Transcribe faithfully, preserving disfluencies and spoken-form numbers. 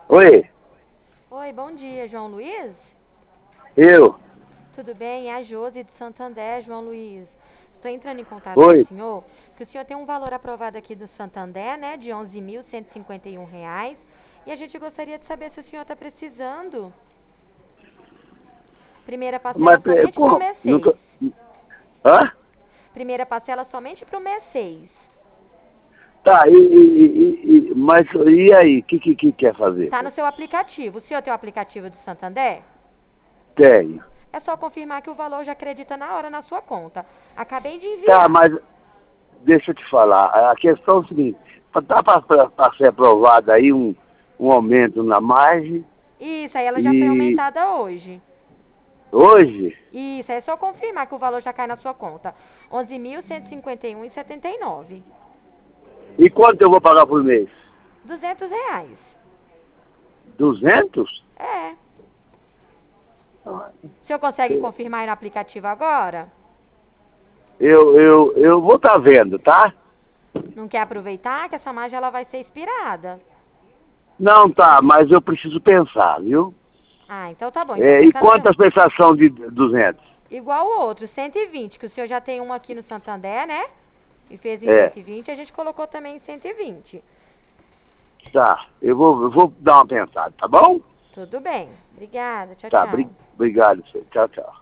Oi, Oi, bom dia, João Luiz? eu. Tudo bem? É a Josi de Santander, João Luiz. Estou entrando em contato com o Oi, senhor, que o senhor tem um valor aprovado aqui do Santander, né, de onze mil cento e cinquenta e um reais. E a gente gostaria de saber se o senhor está precisando. Primeira parcela mas é, somente para o como? mês Não seis. tô... Hã? Primeira parcela somente para o mês seis. Tá, e, e, e- e- mas e aí, o que, que, que quer fazer? Está no seu aplicativo. O senhor tem o aplicativo do Santander? Tenho. É só confirmar que o valor já acredita na hora na sua conta. Acabei de Tá, enviar. mas deixa eu te falar, a questão é o seguinte, tá para ser aprovado aí um, um aumento na margem Isso, aí ela já foi e aumentada hoje. hoje, Isso, é só confirmar que o valor já cai na sua conta. onze mil cento e cinquenta e um e setenta e nove. e quanto eu vou pagar por mês? duzentos reais. Duzentos? É. O senhor consegue confirmar aí no aplicativo agora? Eu, eu, eu vou estar vendo, tá? Não quer aproveitar que essa margem ela vai ser expirada? Não, tá, mas eu preciso pensar, viu? Ah, então tá bom. Então É, e pensa no seu... quantas prestação de duzentos? Igual o outro, cento e vinte, que o senhor já tem um aqui no Santander, né? E fez em É, cento e vinte, a gente colocou também em cento e vinte. tá. Eu vou, eu vou dar uma pensada, tá bom? Tudo bem. Obrigada. Tchau, Tá, tchau. bri- obrigado, senhor. Tchau, tchau.